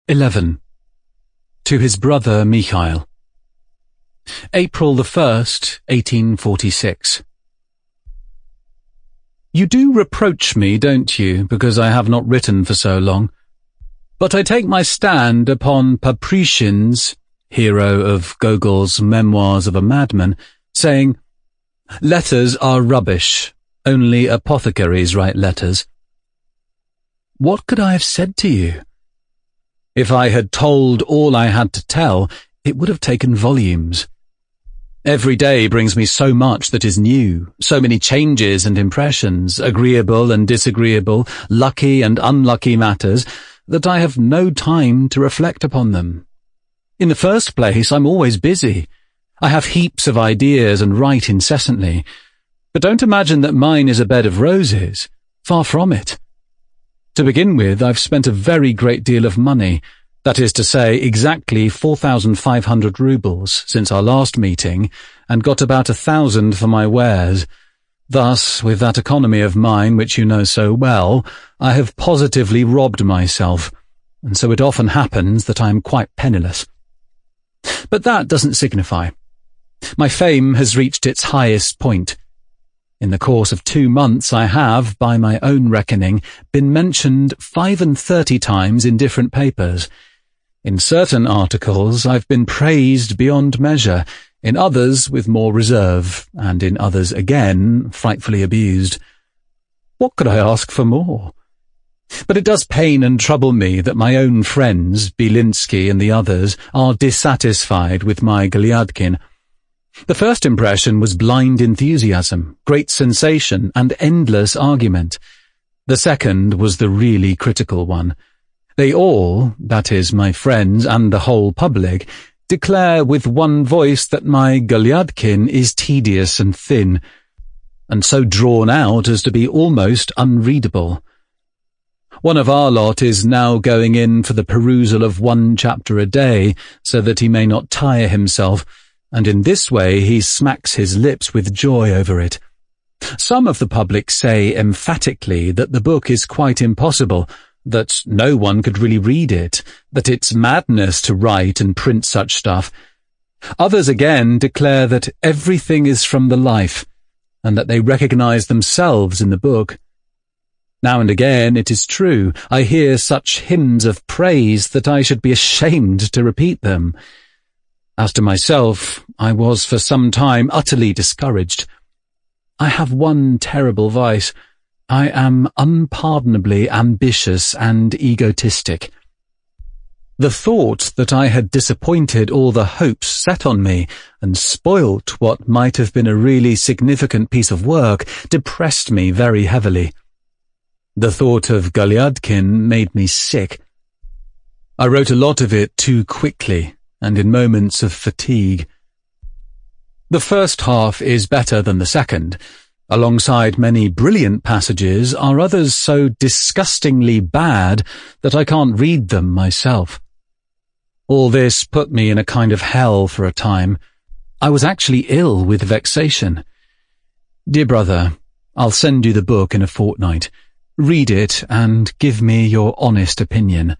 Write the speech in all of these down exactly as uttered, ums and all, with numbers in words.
eleven. To his brother Mikhail. April the first, eighteen forty-six. You do reproach me, don't you, because I have not written for so long? But I take my stand upon Papryshin's, hero of Gogol's Memoirs of a Madman, saying, "Letters are rubbish. Only apothecaries write letters." What could I have said to you? If I had told all I had to tell, it would have taken volumes. Every day brings me so much that is new, so many changes and impressions, agreeable and disagreeable, lucky and unlucky matters, that I have no time to reflect upon them. In the first place, I'm always busy. I have heaps of ideas and write incessantly. But don't imagine that mine is a bed of roses. Far from it. To begin with, I've spent a very great deal of money, that is to say, exactly four thousand five hundred rubles since our last meeting, and got about a thousand for my wares. Thus, with that economy of mine which you know so well, I have positively robbed myself, and so it often happens that I am quite penniless. But that doesn't signify. My fame has reached its highest point. In the course of two months I have, by my own reckoning, been mentioned five and thirty times in different papers. In certain articles I've been praised beyond measure, in others with more reserve, and in others again frightfully abused. What could I ask for more? But it does pain and trouble me that my own friends, Belinsky and the others, are dissatisfied with my Galiadkin. The first impression was blind enthusiasm, great sensation, and endless argument. The second was the really critical one. They all, that is, my friends and the whole public, declare with one voice that my Galiadkin is tedious and thin, and so drawn out as to be almost unreadable. One of our lot is now going in for the perusal of one chapter a day, so that he may not tire himself, and in this way he smacks his lips with joy over it. Some of the public say emphatically that the book is quite impossible, that no one could really read it, that it's madness to write and print such stuff. Others again declare that everything is from the life, and that they recognize themselves in the book. Now and again, it is true, I hear such hymns of praise that I should be ashamed to repeat them. As to myself, I was for some time utterly discouraged. I have one terrible vice. I am unpardonably ambitious and egotistic. The thought that I had disappointed all the hopes set on me and spoilt what might have been a really significant piece of work depressed me very heavily. The thought of Galiadkin made me sick. I wrote a lot of it too quickly, and in moments of fatigue. The first half is better than the second. Alongside many brilliant passages are others so disgustingly bad that I can't read them myself. All this put me in a kind of hell for a time. I was actually ill with vexation. Dear brother, I'll send you the book in a fortnight. Read it and give me your honest opinion.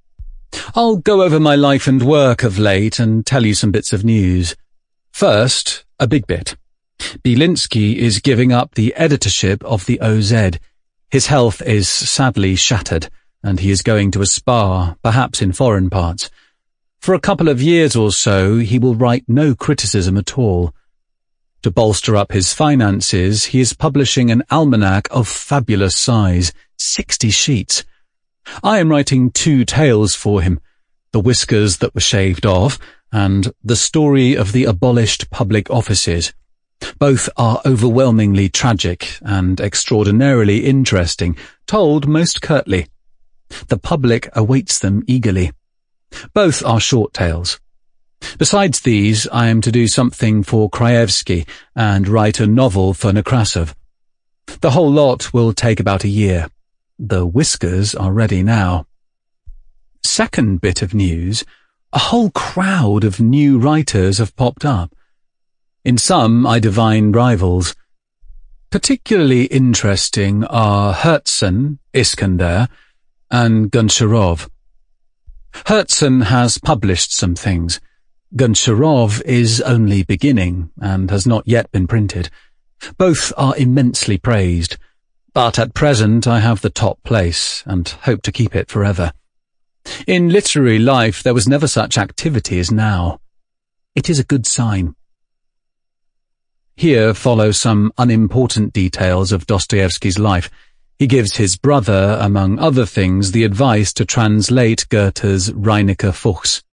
I'll go over my life and work of late and tell you some bits of news. First, a big bit. Belinsky is giving up the editorship of the O Z. His health is sadly shattered, and he is going to a spa, perhaps in foreign parts. For a couple of years or so, he will write no criticism at all. To bolster up his finances, he is publishing an almanac of fabulous size, sixty sheets. I am writing two tales for him, The Whiskers That Were Shaved Off, and The Story of the Abolished Public Offices. Both are overwhelmingly tragic and extraordinarily interesting, told most curtly. The public awaits them eagerly. Both are short tales. Besides these, I am to do something for Kraevsky and write a novel for Nekrasov. The whole lot will take about a year. The whiskers are ready now. Second bit of news, a whole crowd of new writers have popped up. In some I divine rivals. Particularly interesting are Herzen, Iskander, and Goncharov. Herzen has published some things. Goncharov is only beginning and has not yet been printed. Both are immensely praised, but at present I have the top place and hope to keep it forever. In literary life there was never such activity as now. It is a good sign. Here follow some unimportant details of Dostoevsky's life. He gives his brother, among other things, the advice to translate Goethe's Reineke Fuchs.